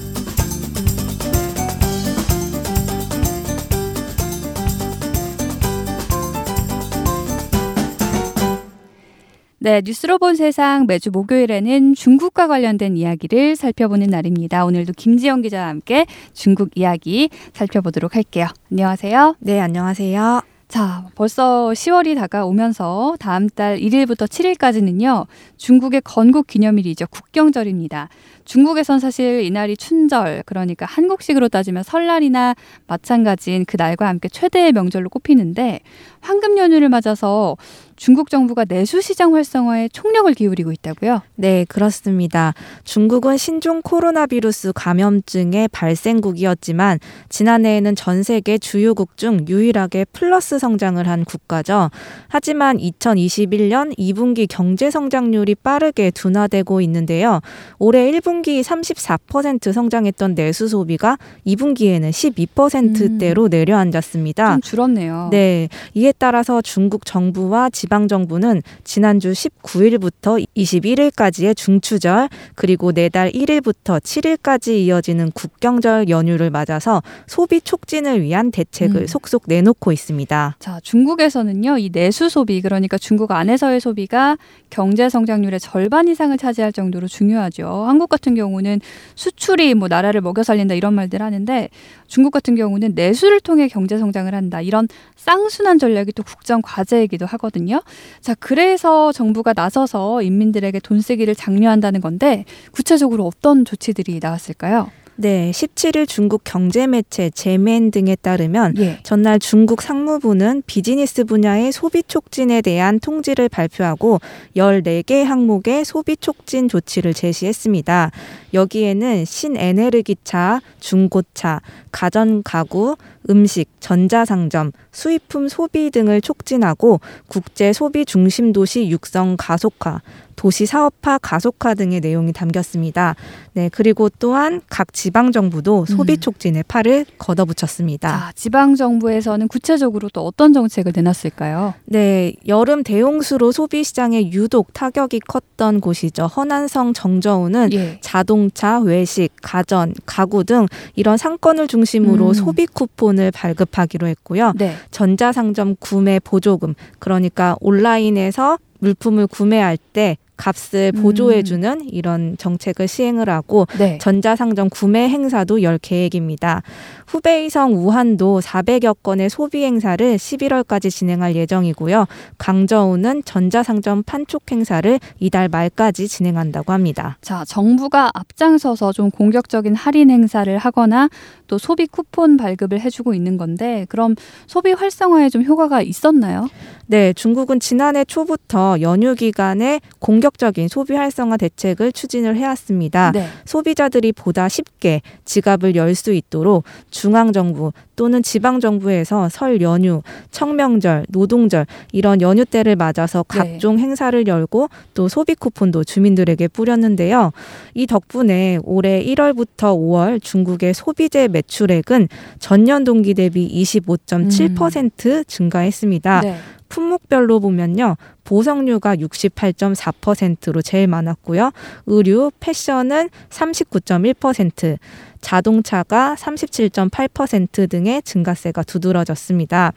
네, 뉴스로 본 세상 매주 목요일에는 중국과 관련된 이야기를 살펴보는 날입니다. 오늘도 김지영 기자와 함께 중국 이야기 살펴보도록 할게요. 안녕하세요. 네, 안녕하세요. 자, 벌써 10월이 다가오면서 다음 달 1일부터 7일까지는요. 중국의 건국 기념일이죠. 국경절입니다. 중국에선 사실 이날이 춘절, 그러니까 한국식으로 따지면 설날이나 마찬가지인 그 날과 함께 최대의 명절로 꼽히는데 황금 연휴를 맞아서 중국 정부가 내수시장 활성화에 총력을 기울이고 있다고요? 네, 그렇습니다. 중국은 신종 코로나 비루스 감염증의 발생국이었지만 지난해에는 전 세계 주요국 중 유일하게 플러스 성장을 한 국가죠. 하지만 2021년 2분기 경제 성장률이 빠르게 둔화되고 있는데요. 올해 1분기 34% 성장했던 내수 소비가 2분기에는 12%대로 내려앉았습니다. 좀 줄었네요. 네, 이에 따라서 중국 정부와 지방정부는 지난주 19일부터 21일까지의 중추절, 그리고 내달 1일부터 7일까지 이어지는 국경절 연휴를 맞아서 소비 촉진을 위한 대책을 속속 내놓고 있습니다. 자, 중국에서는요, 이 내수 소비, 그러니까 중국 안에서의 소비가 경제 성장률의 절반 이상을 차지할 정도로 중요하죠. 한국 같은 경우는 수출이 뭐 나라를 먹여 살린다 이런 말들 하는데 중국 같은 경우는 내수를 통해 경제 성장을 한다. 이런 쌍순환 전략이 또 국정 과제이기도 하거든요. 자, 그래서 정부가 나서서 인민들에게 돈 쓰기를 장려한다는 건데 구체적으로 어떤 조치들이 나왔을까요? 네, 17일 중국 경제매체 제멘 등에 따르면 전날 중국 상무부는 비즈니스 분야의 소비 촉진에 대한 통지를 발표하고 14개 항목의 소비 촉진 조치를 제시했습니다. 여기에는 신에네르기차, 중고차, 가전가구, 음식, 전자상점, 수입품 소비 등을 촉진하고 국제 소비 중심 도시 육성 가속화, 도시 사업화 가속화 등의 내용이 담겼습니다. 네, 그리고 또한 각 지방정부도 소비 촉진에 팔을 걷어붙였습니다. 자, 지방정부에서는 구체적으로 또 어떤 정책을 내놨을까요? 네, 여름 대홍수로 소비시장에 유독 타격이 컸던 곳이죠. 허난성 정저우는 자동차, 외식, 가전, 가구 등 이런 상권을 중심으로 소비 쿠폰을 발급하기로 했고요. 네. 전자상점 구매 보조금, 그러니까 온라인에서 물품을 구매할 때 값을 보조해주는 이런 정책을 시행을 하고 전자상점 구매 행사도 열 계획입니다. 후베이성 우한도 400여 건의 소비 행사를 11월까지 진행할 예정이고요. 강저우는 전자상점 판촉 행사를 이달 말까지 진행한다고 합니다. 자, 정부가 앞장서서 좀 공격적인 할인 행사를 하거나 또 소비 쿠폰 발급을 해주고 있는 건데 그럼 소비 활성화에 좀 효과가 있었나요? 네, 중국은 지난해 초부터 연휴 기간에 공격적인 소비 활성화 대책을 추진을 해왔습니다. 소비자들이 보다 쉽게 지갑을 열 수 있도록 중앙정부 또는 지방정부에서 설 연휴, 청명절, 노동절 이런 연휴 때를 맞아서 각종 행사를 열고 또 소비 쿠폰도 주민들에게 뿌렸는데요. 이 덕분에 올해 1월부터 5월 중국의 소비재 매출액은 전년 동기 대비 25.7% 증가했습니다. 네. 품목별로 보면요. 보석류가 68.4%로 제일 많았고요. 의류, 패션은 39.1%, 자동차가 37.8% 등의 증가세가 두드러졌습니다.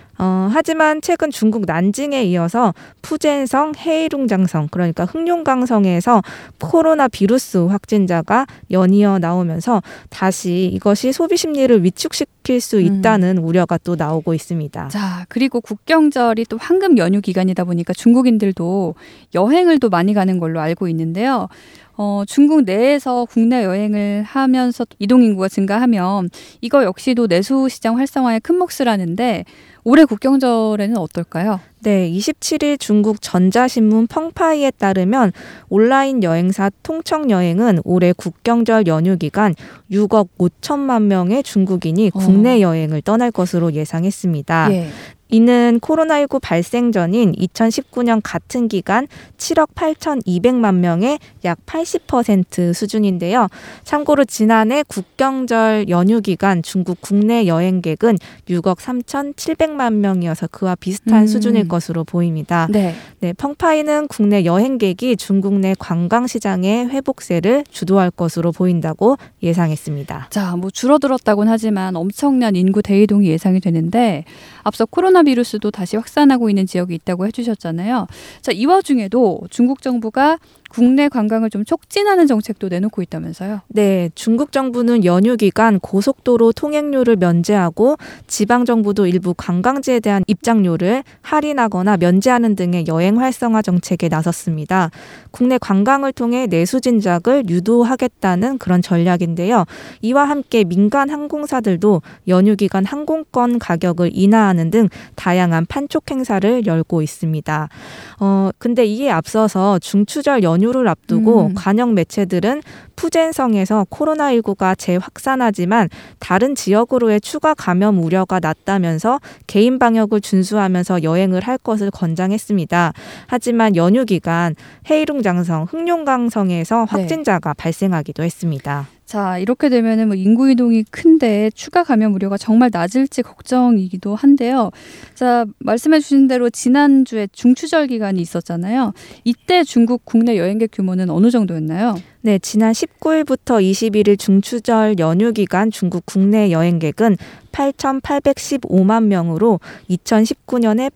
하지만 최근 중국 난징에 이어서 푸젠성, 헤이룽장성 그러니까 흑룡강성에서 코로나 바이러스 확진자가 연이어 나오면서 다시 이것이 소비 심리를 위축시킬 수 있다는 우려가 또 나오고 있습니다. 자, 그리고 국경절이 또 황금 연휴 기간이다 보니까 중국인들도 여행을 또 많이 가는 걸로 알고 있는데요. 중국 내에서 국내 여행을 하면서 이동인구가 증가하면 이거 역시도 내수시장 활성화에 큰 몫을 하는데 올해 국경절에는 어떨까요? 네, 27일 중국 전자신문 펑파이에 따르면 온라인 여행사 통청여행은 올해 국경절 연휴 기간 6억 5천만 명의 중국인이 국내 여행을 떠날 것으로 예상했습니다. 예. 이는 코로나19 발생 전인 2019년 같은 기간 7억 8,200만 명의 약 80% 수준인데요. 참고로 지난해 국경절 연휴 기간 중국 국내 여행객은 6억 3,700만 명이어서 그와 비슷한 수준일 것으로 보입니다. 네, 펑파이는 국내 여행객이 중국 내 관광시장의 회복세를 주도할 것으로 보인다고 예상했습니다. 자, 뭐 줄어들었다고는 하지만 엄청난 인구 대이동이 예상이 되는데 앞서 코로나 바이러스도 다시 확산하고 있는 지역이 있다고 해주셨잖아요. 자, 이 와중에도 중국 정부가 국내 관광을 좀 촉진하는 정책도 내놓고 있다면서요? 네, 중국 정부는 연휴 기간 고속도로 통행료를 면제하고 지방정부도 일부 관광지에 대한 입장료를 할인하거나 면제하는 등의 여행 활성화 정책에 나섰습니다. 국내 관광을 통해 내수 진작을 유도하겠다는 그런 전략인데요. 이와 함께 민간 항공사들도 연휴 기간 항공권 가격을 인하하는 등 다양한 판촉 행사를 열고 있습니다. 근데 이에 앞서서 중추절 연휴를 앞두고 관영 매체들은 푸젠성에서 코로나19가 재확산하지만 다른 지역으로의 추가 감염 우려가 낮다면서 개인 방역을 준수하면서 여행을 할 것을 권장했습니다. 하지만 연휴 기간 헤이룽장성, 흑룡강성에서 확진자가 발생하기도 했습니다. 자, 이렇게 되면은 뭐 인구 이동이 큰데 추가 감염 우려가 정말 낮을지 걱정이기도 한데요. 자, 말씀해 주신 대로 지난주에 중추절 기간이 있었잖아요. 이때 중국 국내 여행객 규모는 어느 정도였나요? 네, 지난 19일부터 21일 중추절 연휴 기간 중국 국내 여행객은 8,815만 명으로 2019년의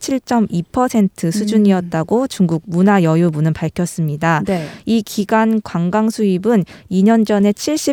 87.2% 수준이었다고 중국 문화여유부는 밝혔습니다. 네. 이 기간 관광 수입은 2년 전에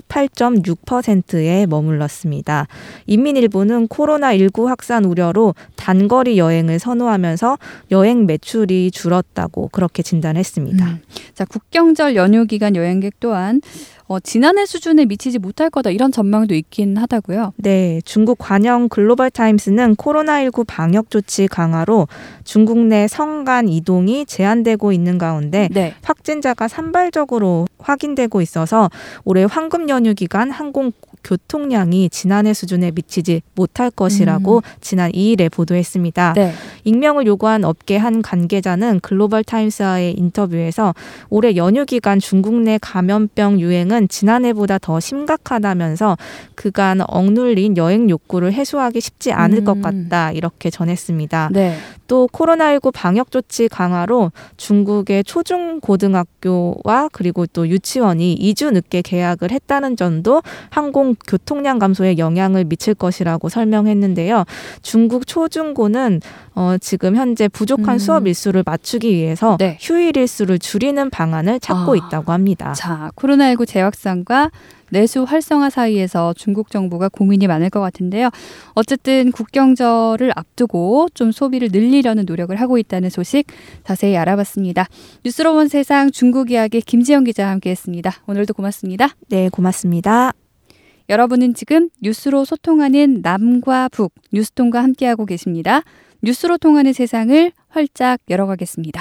78.6%에 머물렀습니다. 인민일보는 코로나19 확산 우려로 단거리 여행을 선호하면서 여행 매출이 줄었다고 그렇게 진단했습니다. 자, 국경절 연휴 기간 여행객 또한 지난해 수준에 미치지 못할 거다 이런 전망도 있긴 하다고요. 네, 중국 관영 글로벌타임스는 코로나19 방역 조치 강화로 중국 내 성간 이동이 제한되고 있는 가운데 확진자가 산발적으로 확인되고 있어서 올해 황금 연휴 기간 항공 교통량이 지난해 수준에 미치지 못할 것이라고 지난 2일에 보도했습니다. 네. 익명을 요구한 업계 한 관계자는 글로벌타임스와의 인터뷰에서 올해 연휴 기간 중국 내 감염병 유행은 지난해보다 더 심각하다면서 그간 억눌린 여행 욕구를 해소하기 쉽지 않을 것 같다 이렇게 전했습니다. 네. 또 코로나19 방역 조치 강화로 중국의 초중고등학교와 그리고 또 유치원이 2주 늦게 개학을 했다는 점도 항공 교통량 감소에 영향을 미칠 것이라고 설명했는데요. 중국 초중고는 지금 현재 부족한 수업 일수를 맞추기 위해서 휴일 일수를 줄이는 방안을 찾고 있다고 합니다. 자, 코로나19 재확산과 내수 활성화 사이에서 중국 정부가 고민이 많을 것 같은데요. 어쨌든 국경절을 앞두고 좀 소비를 늘리려는 노력을 하고 있다는 소식 자세히 알아봤습니다. 뉴스로 본 세상 중국 이야기 김지영 기자와 함께했습니다. 오늘도 고맙습니다. 네, 고맙습니다. 여러분은 지금 뉴스로 소통하는 남과 북 뉴스통과 함께하고 계십니다. 뉴스로 통하는 세상을 활짝 열어가겠습니다.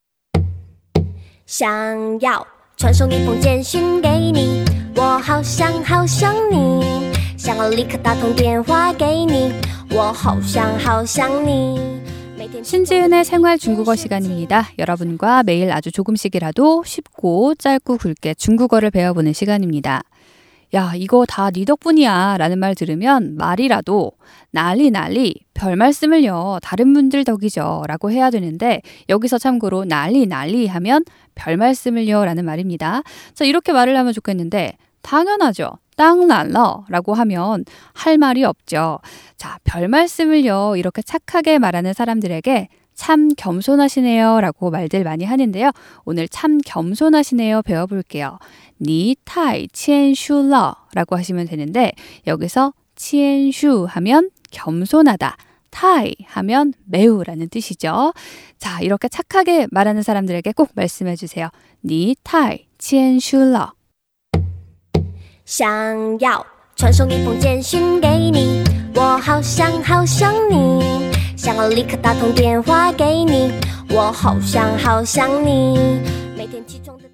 想要传送一封简讯给你我好想好想你想要立刻打通电话给你我好想好想你 신지은의 생활 중국어 시간입니다. 여러분과 매일 아주 조금씩이라도 쉽고 짧고 굵게 중국어를 배워보는 시간입니다. 야, 이거 다 네 덕분이야 라는 말 들으면 말이라도 난리 별 말씀을요 다른 분들 덕이죠 라고 해야 되는데 여기서 참고로 난리 하면 별 말씀을요 라는 말입니다. 자, 이렇게 말을 하면 좋겠는데 당연하죠. 땅날러 라고 하면 할 말이 없죠. 자, 별 말씀을요 이렇게 착하게 말하는 사람들에게 참 겸손하시네요 라고 말들 많이 하는데요. 오늘 참 겸손하시네요 배워볼게요. 니 타이 치엔슈러 라고 하시면 되는데 여기서 치엔슈 하면 겸손하다, 타이 하면 매우 라는 뜻이죠. 자, 이렇게 착하게 말하는 사람들에게 꼭 말씀해 주세요. 니 타이 치엔슈러 想要传送一封简讯给你我好想好想你想要立刻打通电话给你我好想好想你每天起床的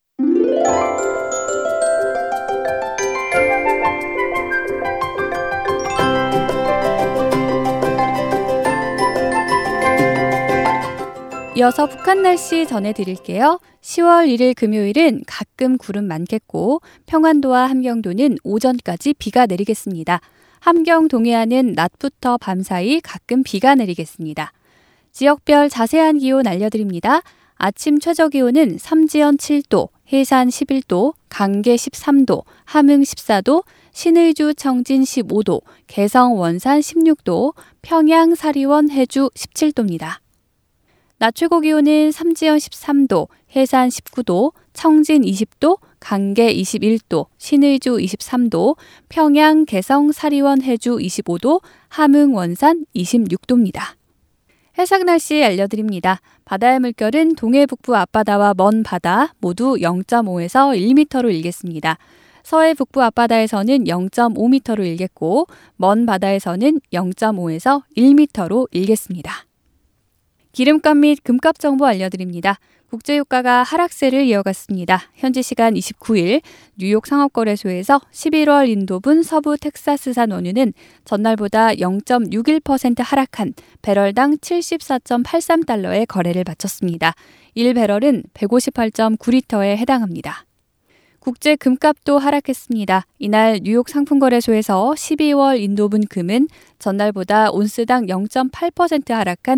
이어서 북한 날씨 전해드릴게요. 10월 1일 금요일은 가끔 구름 많겠고 평안도와 함경도는 오전까지 비가 내리겠습니다. 함경 동해안은 낮부터 밤 사이 가끔 비가 내리겠습니다. 지역별 자세한 기온 알려드립니다. 아침 최저기온은 삼지연 7도, 해산 11도, 강계 13도, 함흥 14도, 신의주 청진 15도, 개성 원산 16도, 평양 사리원 해주 17도입니다. 낮 최고 기온은 삼지연 13도, 해산 19도, 청진 20도, 강계 21도, 신의주 23도, 평양 개성 사리원 해주 25도, 함흥 원산 26도입니다. 해상 날씨 알려드립니다. 바다의 물결은 동해 북부 앞바다와 먼 바다 모두 0.5에서 1m로 일겠습니다. 서해 북부 앞바다에서는 0.5m로 일겠고 먼 바다에서는 0.5에서 1m로 일겠습니다. 기름값 및 금값 정보 알려드립니다. 국제유가가 하락세를 이어갔습니다. 현지 시간 29일 뉴욕 상업거래소에서 11월 인도분 서부 텍사스산 원유는 전날보다 0.61% 하락한 배럴당 74.83달러에 거래를 마쳤습니다. 1배럴은 158.9리터에 해당합니다. 국제 금값도 하락했습니다. 이날 뉴욕 상품거래소에서 12월 인도분 금은 전날보다 온스당 0.8% 하락한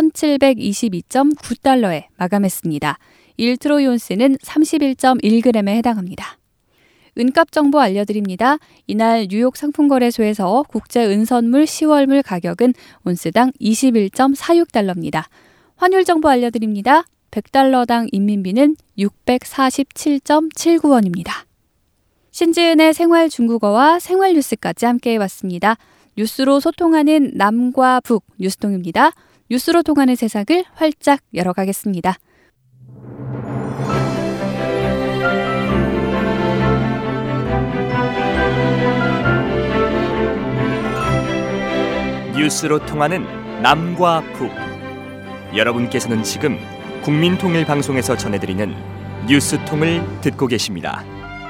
1722.9달러에 마감했습니다. 1트로이 온스는 31.1g에 해당합니다. 은값 정보 알려드립니다. 이날 뉴욕 상품거래소에서 국제 은선물 10월물 가격은 온스당 21.46달러입니다. 환율 정보 알려드립니다. 100달러당 인민비는 647.79원입니다. 신지은의 생활 중국어와 생활 뉴스까지 함께 해봤습니다. 뉴스로 소통하는 남과 북 뉴스통입니다. 뉴스로 통하는 세상을 활짝 열어가겠습니다. 뉴스로 통하는 남과 북. 여러분께서는 지금 국민통일방송에서 전해드리는 뉴스통을 듣고 계십니다.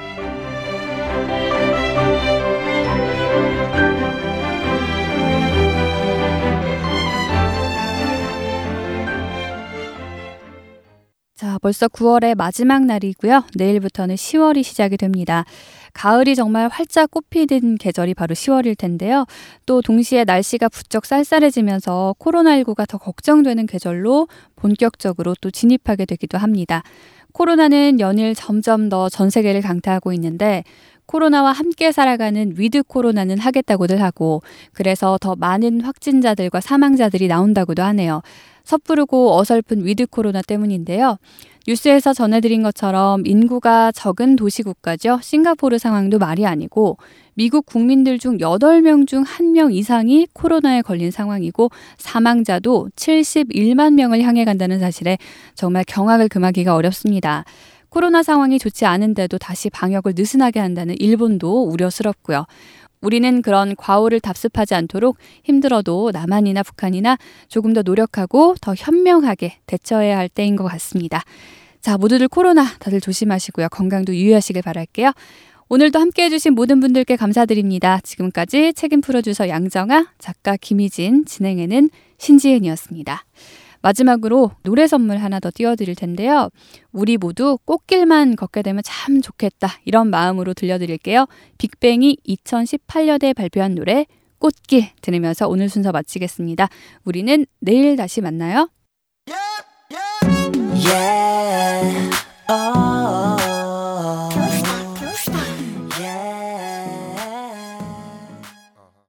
자, 벌써 9월의 마지막 날이고요. 내일부터는 10월이 시작이 됩니다. 가을이 정말 활짝 꽃피는 계절이 바로 10월일 텐데요. 또 동시에 날씨가 부쩍 쌀쌀해지면서 코로나19가 더 걱정되는 계절로 본격적으로 또 진입하게 되기도 합니다. 코로나는 연일 점점 더 전 세계를 강타하고 있는데 코로나와 함께 살아가는 위드 코로나는 하겠다고들 하고 그래서 더 많은 확진자들과 사망자들이 나온다고도 하네요. 섣부르고 어설픈 위드 코로나 때문인데요. 뉴스에서 전해드린 것처럼 인구가 적은 도시국가죠. 싱가포르 상황도 말이 아니고 미국 국민들 중 8명 중 1명 이상이 코로나에 걸린 상황이고 사망자도 71만 명을 향해 간다는 사실에 정말 경악을 금하기가 어렵습니다. 코로나 상황이 좋지 않은데도 다시 방역을 느슨하게 한다는 일본도 우려스럽고요. 우리는 그런 과오를 답습하지 않도록 힘들어도 남한이나 북한이나 조금 더 노력하고 더 현명하게 대처해야 할 때인 것 같습니다. 자, 모두들 코로나 다들 조심하시고요. 건강도 유의하시길 바랄게요. 오늘도 함께해 주신 모든 분들께 감사드립니다. 지금까지 책임 프로듀서 양정아, 작가 김희진, 진행에는 신지은이었습니다. 마지막으로 노래 선물 하나 더 띄워드릴 텐데요. 우리 모두 꽃길만 걷게 되면 참 좋겠다. 이런 마음으로 들려드릴게요. 빅뱅이 2018년에 발표한 노래 꽃길 들으면서 오늘 순서 마치겠습니다. 우리는 내일 다시 만나요. Yeah.